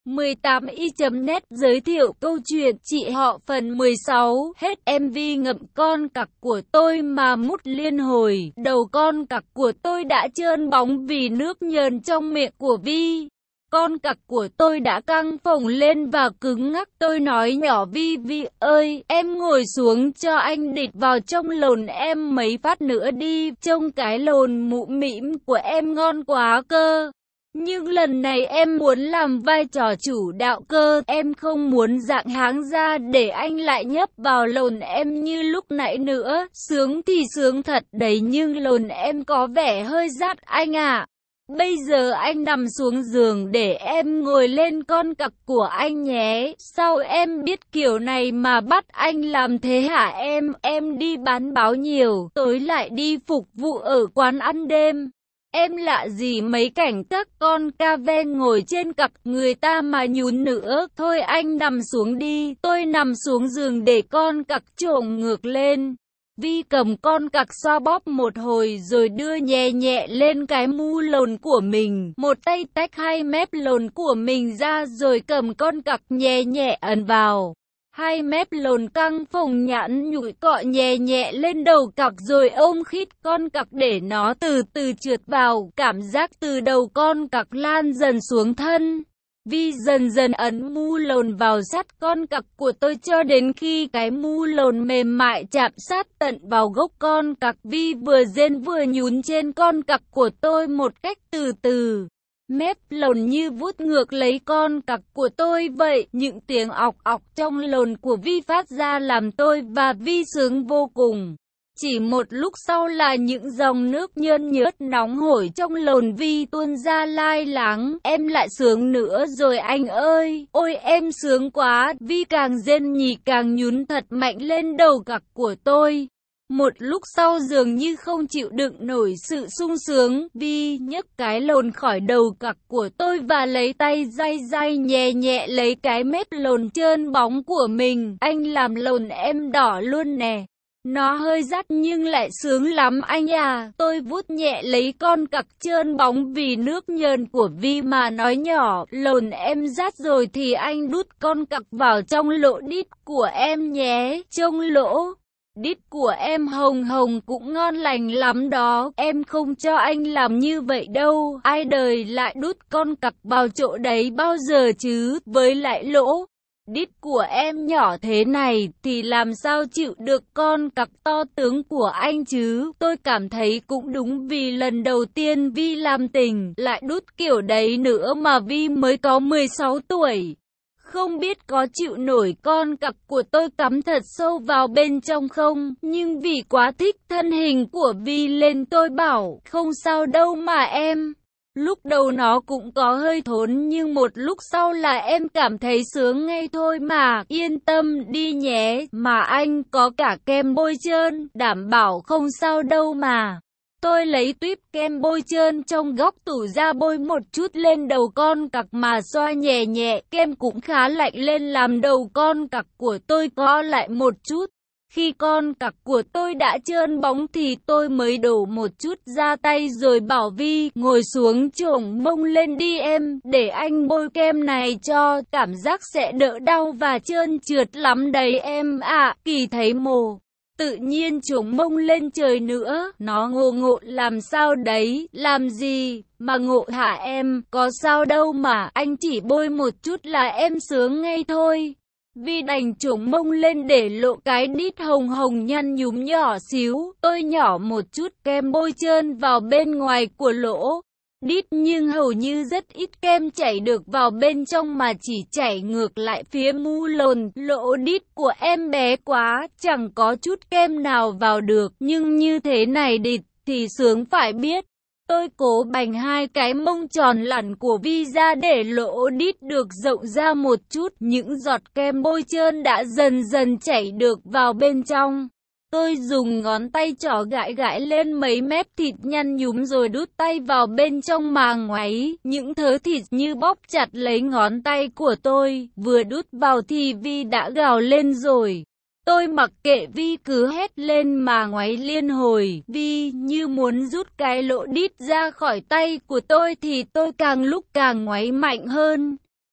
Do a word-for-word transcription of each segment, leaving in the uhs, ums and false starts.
mười tám y chấm net giới thiệu câu chuyện chị họ phần mười sáu. Hết em vê ngậm con cặc của tôi mà mút liên hồi. Đầu con cặc của tôi đã trơn bóng vì nước nhờn trong miệng của Vi. Con cặc của tôi đã căng phồng lên và cứng ngắc. Tôi nói nhỏ Vi Vi ơi, em ngồi xuống cho anh địch vào trong lồn em mấy phát nữa đi. Trông cái lồn mụ mĩm của em ngon quá cơ. Nhưng lần này em muốn làm vai trò chủ đạo cơ. Em không muốn dạng háng ra để anh lại nhấp vào lồn em như lúc nãy nữa. Sướng thì sướng thật đấy, nhưng lồn em có vẻ hơi rát anh ạ. Bây giờ anh nằm xuống giường để em ngồi lên con cặc của anh nhé. Sao em biết kiểu này mà bắt anh làm thế hả em? Em đi bán báo nhiều, tối lại đi phục vụ ở quán ăn đêm. Em lạ gì mấy cảnh các con ca ve ngồi trên cặc người ta mà nhún nữa. Thôi anh nằm xuống đi. Tôi nằm xuống giường để con cặc trồm ngược lên. Vi cầm con cặc xoa bóp một hồi rồi đưa nhẹ nhẹ lên cái mu lồn của mình. Một tay tách hai mép lồn của mình ra rồi cầm con cặc nhẹ nhẹ ấn vào. Hai mép lồn căng phồng nhẵn nhụi cọ nhẹ nhẹ lên đầu cặc rồi ôm khít con cặc để nó từ từ trượt vào. Cảm giác từ đầu con cặc lan dần xuống thân. Vi dần dần ấn mu lồn vào sát con cặc của tôi cho đến khi cái mu lồn mềm mại chạm sát tận vào gốc con cặc. Vi vừa rên vừa nhún trên con cặc của tôi một cách từ từ. Mép lồn như vút ngược lấy con cặc của tôi vậy. Những tiếng ọc ọc trong lồn của Vi phát ra làm tôi và Vi sướng vô cùng. Chỉ một lúc sau là những dòng nước nhơn nhớt nóng hổi trong lồn Vi tuôn ra lai láng. Em lại sướng nữa rồi anh ơi. Ôi em sướng quá. Vi càng rên nhì càng nhún thật mạnh lên đầu cặc của tôi. Một lúc sau dường như không chịu đựng nổi sự sung sướng, Vi nhấc cái lồn khỏi đầu cặc của tôi và lấy tay day day nhẹ nhẹ lấy cái mép lồn trơn bóng của mình. Anh làm lồn em đỏ luôn nè. Nó hơi rát nhưng lại sướng lắm anh à. Tôi vuốt nhẹ lấy con cặc trơn bóng vì nước nhờn của Vi mà nói nhỏ. Lồn em rát rồi thì anh đút con cặc vào trong lỗ đít của em nhé. Trông lỗ đít của em hồng hồng cũng ngon lành lắm đó. Em không cho anh làm như vậy đâu. Ai đời lại đút con cặc vào chỗ đấy bao giờ chứ. Với lại lỗ đít của em nhỏ thế này thì làm sao chịu được con cặc to tướng của anh chứ. Tôi cảm thấy cũng đúng vì lần đầu tiên Vi làm tình lại đút kiểu đấy nữa mà Vi mới có mười sáu tuổi. Không biết có chịu nổi con cặc của tôi cắm thật sâu vào bên trong không, nhưng vì quá thích thân hình của Vi lên tôi bảo, không sao đâu mà em. Lúc đầu nó cũng có hơi thốn nhưng một lúc sau là em cảm thấy sướng ngay thôi mà, yên tâm đi nhé, mà anh có cả kem bôi trơn, đảm bảo không sao đâu mà. Tôi lấy tuýp kem bôi trơn trong góc tủ ra bôi một chút lên đầu con cặc mà xoa nhẹ nhẹ. Kem cũng khá lạnh lên làm đầu con cặc của tôi co lại một chút. Khi con cặc của tôi đã trơn bóng thì tôi mới đổ một chút ra tay rồi bảo Vi ngồi xuống chổng mông lên đi em, để anh bôi kem này cho, cảm giác sẽ đỡ đau và trơn trượt lắm đấy em ạ. À, Kỳ thấy mồ tự nhiên chổng mông lên trời nữa, nó ngộ ngộ làm sao đấy, làm gì mà ngộ hả em, có sao đâu mà, anh chỉ bôi một chút là em sướng ngay thôi. Vi đành chổng mông lên để lộ cái đít hồng hồng nhăn nhúm nhỏ xíu, tôi nhỏ một chút kem bôi trơn vào bên ngoài của lỗ đít nhưng hầu như rất ít kem chảy được vào bên trong mà chỉ chảy ngược lại phía mu lồn. Lỗ đít của em bé quá, chẳng có chút kem nào vào được, nhưng như thế này địt thì sướng phải biết. Tôi cố bành hai cái mông tròn lẳn của Vi ra để lỗ đít được rộng ra một chút, những giọt kem bôi trơn đã dần dần chảy được vào bên trong. Tôi dùng ngón tay trỏ gãi gãi lên mấy mép thịt nhăn nhúm rồi đút tay vào bên trong mà ngoáy. Những thớ thịt như bóp chặt lấy ngón tay của tôi. Vừa đút vào thì Vi đã gào lên rồi. Tôi mặc kệ Vi cứ hét lên mà ngoáy liên hồi. Vi như muốn rút cái lỗ đít ra khỏi tay của tôi thì tôi càng lúc càng ngoáy mạnh hơn.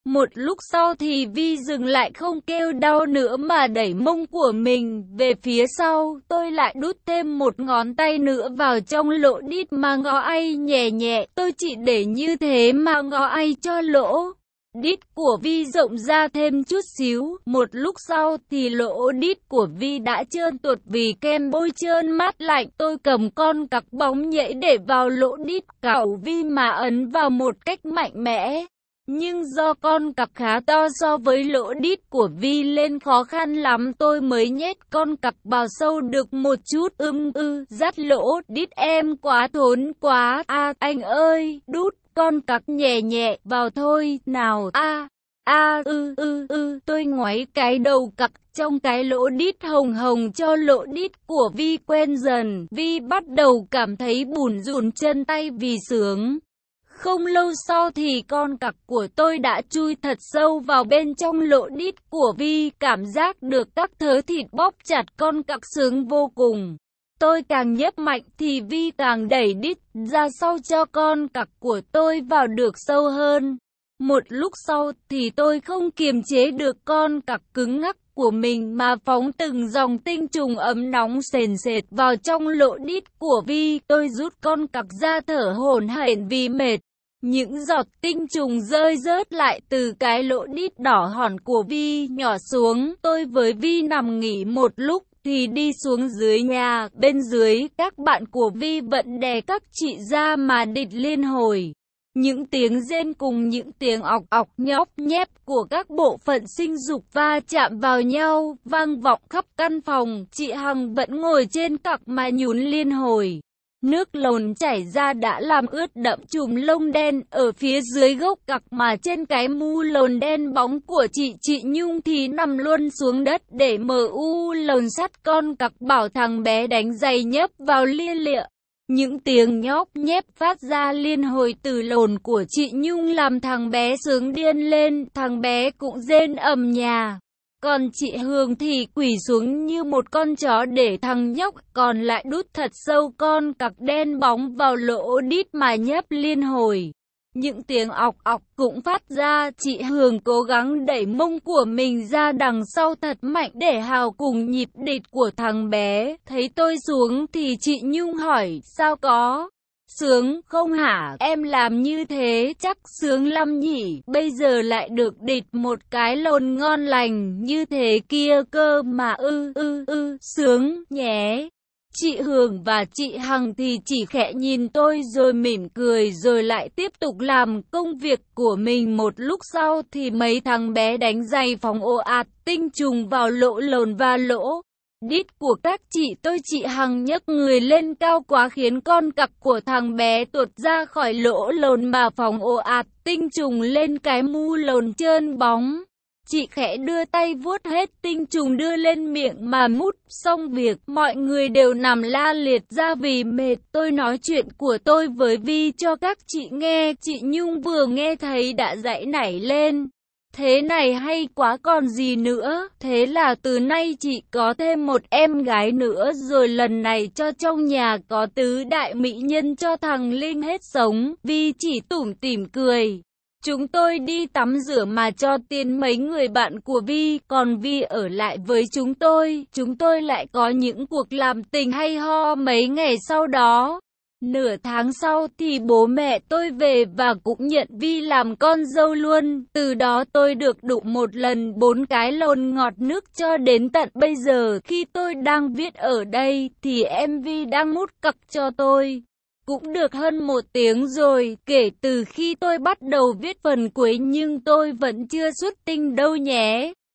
Một lúc sau thì Vi dừng lại không kêu đau nữa mà đẩy mông của mình về phía sau. Tôi lại đút thêm một ngón tay nữa vào trong lỗ đít mà ngó ai nhẹ nhẹ. Tôi chỉ để như thế mà ngó ai cho lỗ đít của Vi rộng ra thêm chút xíu. Một lúc sau thì lỗ đít của Vi đã trơn tuột vì kem bôi trơn mát lạnh. Tôi cầm con cặc bóng nhảy để vào lỗ đít cậu Vi mà ấn vào một cách mạnh mẽ. Nhưng do con cặc khá to so với lỗ đít của Vi lên khó khăn lắm tôi mới nhét con cặc vào sâu được một chút. Ưm ư, dắt lỗ đít em quá thốn quá. A à, anh ơi, đút con cặc nhẹ nhẹ vào thôi, nào. A a ư ư ư, tôi ngoáy cái đầu cặc trong cái lỗ đít hồng hồng cho lỗ đít của Vi quen dần. Vi bắt đầu cảm thấy bủn rủn chân tay vì sướng. Không lâu sau thì con cặc của tôi đã chui thật sâu vào bên trong lỗ đít của Vi, cảm giác được các thớ thịt bóp chặt con cặc sướng vô cùng. Tôi càng nhấp mạnh thì Vi càng đẩy đít ra sau cho con cặc của tôi vào được sâu hơn. Một lúc sau thì tôi không kiềm chế được con cặc cứng ngắc của mình mà phóng từng dòng tinh trùng ấm nóng sền sệt vào trong lỗ đít của Vi. Tôi rút con cặc ra thở hổn hển vì mệt. Những giọt tinh trùng rơi rớt lại từ cái lỗ đít đỏ hòn của Vi nhỏ xuống. Tôi với Vi nằm nghỉ một lúc thì đi xuống dưới nhà. Bên dưới các bạn của Vi vẫn đè các chị ra mà địch liên hồi. Những tiếng rên cùng những tiếng ọc ọc nhóp nhép của các bộ phận sinh dục va chạm vào nhau vang vọng khắp căn phòng. Chị Hằng vẫn ngồi trên cặc mà nhún liên hồi. Nước lồn chảy ra đã làm ướt đẫm chùm lông đen ở phía dưới gốc cặc mà trên cái mu lồn đen bóng của chị chị Nhung thì nằm luôn xuống đất để mờ u lồn sắt con cặc bảo thằng bé đánh giày nhấp vào lia lịa. Những tiếng nhóp nhép phát ra liên hồi từ lồn của chị Nhung làm thằng bé sướng điên lên, thằng bé cũng rên ầm nhà. Còn chị Hương thì quỳ xuống như một con chó để thằng nhóc còn lại đút thật sâu con cặc đen bóng vào lỗ đít mà nhấp liên hồi. Những tiếng ọc ọc cũng phát ra, chị Hương cố gắng đẩy mông của mình ra đằng sau thật mạnh để hào cùng nhịp địch của thằng bé. Thấy tôi xuống thì chị Nhung hỏi, sao có? Sướng không hả? Em làm như thế chắc sướng lắm nhỉ, bây giờ lại được địch một cái lồn ngon lành như thế kia cơ mà ư ư ư, sướng nhé. Chị Hương và chị Hằng thì chỉ khẽ nhìn tôi rồi mỉm cười rồi lại tiếp tục làm công việc của mình. Một lúc sau thì mấy thằng bé đánh giày phóng ồ ạt tinh trùng vào lỗ lồn và lỗ đít của các chị tôi. Chị Hằng nhấc người lên cao quá khiến con cặc của thằng bé tuột ra khỏi lỗ lồn mà phóng ồ ạt tinh trùng lên cái mu lồn trơn bóng. Chị khẽ đưa tay vuốt hết tinh trùng đưa lên miệng mà mút. Xong việc mọi người đều nằm la liệt ra vì mệt. Tôi nói chuyện của tôi với Vi cho các chị nghe. Chị Nhung vừa nghe thấy đã giãy nảy lên. Thế này hay quá còn gì nữa. Thế là từ nay chị có thêm một em gái nữa rồi, lần này cho trong nhà có tứ đại mỹ nhân cho thằng Linh hết sống. Vi chỉ tủm tỉm cười. Chúng tôi đi tắm rửa mà cho tiền mấy người bạn của Vi, còn Vi ở lại với chúng tôi. Chúng tôi lại có những cuộc làm tình hay ho mấy ngày sau đó. Nửa tháng sau thì bố mẹ tôi về và cũng nhận Vi làm con dâu luôn. Từ đó tôi được đụng một lần bốn cái lồn ngọt nước cho đến tận bây giờ. Khi tôi đang viết ở đây thì em Vi đang mút cặc cho tôi. Cũng được hơn một tiếng rồi kể từ khi tôi bắt đầu viết phần cuối nhưng tôi vẫn chưa xuất tinh đâu nhé.